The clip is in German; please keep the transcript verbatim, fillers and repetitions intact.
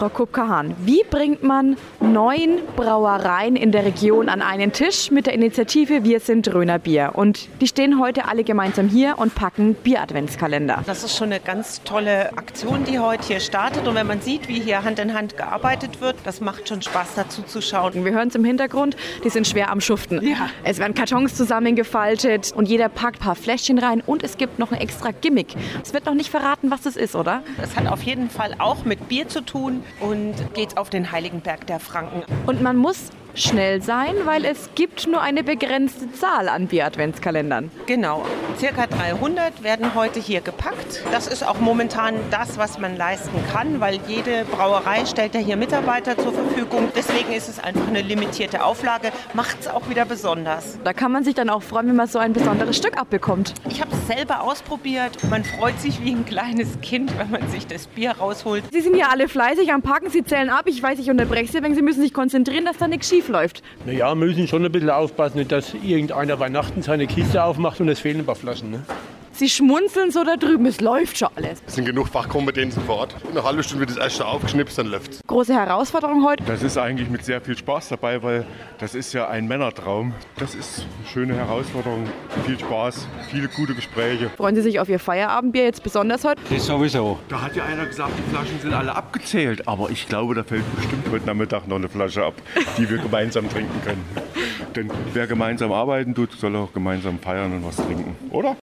Frau Kupka-Hahn, wie bringt man neun Brauereien in der Region an einen Tisch mit der Initiative Wir sind Röner Bier? Und die stehen heute alle gemeinsam hier und packen Bier-Adventskalender. Das ist schon eine ganz tolle Aktion, die heute hier startet. Und wenn man sieht, wie hier Hand in Hand gearbeitet wird, das macht schon Spaß, dazu zu schauen. Wir hören es im Hintergrund, die sind schwer am Schuften. Ja. Es werden Kartons zusammengefaltet und jeder packt ein paar Fläschchen rein und es gibt noch ein extra Gimmick. Es wird noch nicht verraten, was das ist, oder? Das hat auf jeden Fall auch mit Bier zu tun und geht auf den Heiligenberg der Franken. Und man muss schnell sein, weil es gibt nur eine begrenzte Zahl an Bier-Adventskalendern. Genau, circa dreihundert werden heute hier gepackt. Das ist auch momentan das, was man leisten kann, weil jede Brauerei stellt ja hier Mitarbeiter zur Verfügung. Deswegen ist es einfach eine limitierte Auflage, macht es auch wieder besonders. Da kann man sich dann auch freuen, wenn man so ein besonderes Stück abbekommt. Ich habe es selber ausprobiert. Man freut sich wie ein kleines Kind, wenn man sich das Bier rausholt. Sie sind ja alle fleißig am Packen, Sie zählen ab. Ich weiß, ich unterbreche Sie, wenn Sie müssen sich konzentrieren, dass da nichts schief läuft. Naja, wir müssen schon ein bisschen aufpassen, nicht, dass irgendeiner Weihnachten seine Kiste aufmacht und es fehlen ein paar Flaschen. Ne? Sie schmunzeln so da drüben, es läuft schon alles. Es sind genug Fachkompetenzen vor Ort. In einer halben Stunde wird das erste aufgeschnipst, dann läuft's. Große Herausforderung heute. Das ist eigentlich mit sehr viel Spaß dabei, weil das ist ja ein Männertraum. Das ist eine schöne Herausforderung, viel Spaß, viele gute Gespräche. Freuen Sie sich auf Ihr Feierabendbier jetzt besonders heute? Das sowieso. Da hat ja einer gesagt, die Flaschen sind alle abgezählt. Aber ich glaube, da fällt bestimmt heute Nachmittag noch eine Flasche ab, die wir gemeinsam trinken können. Denn wer gemeinsam arbeiten tut, soll auch gemeinsam feiern und was trinken, oder?